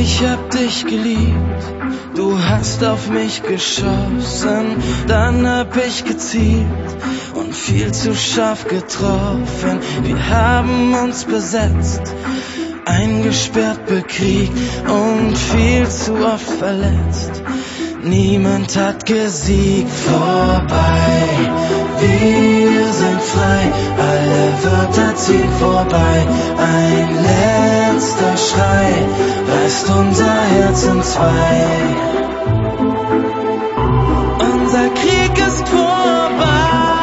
Ich hab dich geliebt, du hast auf mich geschossen, dann hab ich gezielt und viel zu scharf getroffen. Wir haben uns besetzt, eingesperrt, bekriegt und viel zu oft verletzt. Niemand hat gesiegt. Vorbei, wir sind frei, alle Wörter ziehen vorbei. Ein letzter Schrei reißt unser Herz in zwei. Unser Krieg ist vorbei.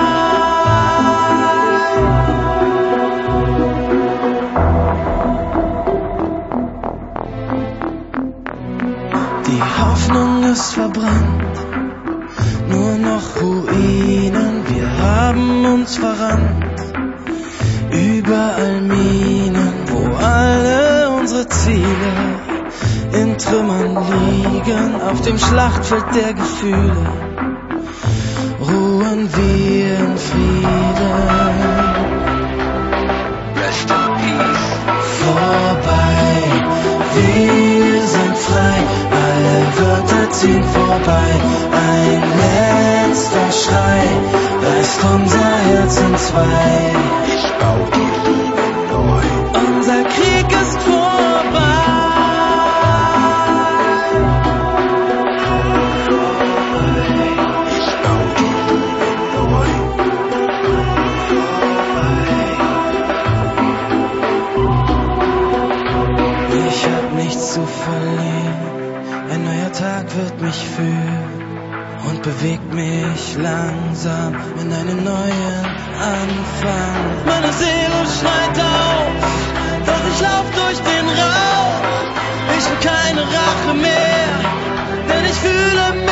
Die Hoffnung ist verbrannt, nur noch Ruinen. Wir haben uns verrannt, überall Minen, wo alle unsere Ziele in Trümmern liegen. Auf dem Schlachtfeld der Gefühle ruhen wir in Frieden. Rest in peace. Vorbei, wir sind frei, alle Wörter ziehen vorbei. Ein letzter Schrei reißt unser Herz in zwei. Ich bau die Liebe neu. Unser Krieg ist vorbei. Ich bau die Liebe neu. Ich hab nichts zu verlieren. Ein neuer Tag wird mich führen und bewegt mich langsam in einen neuen Anfang. Meine Seele schreit auf, doch ich lauf durch den Rauch. Ich will keine Rache mehr, denn ich fühle mich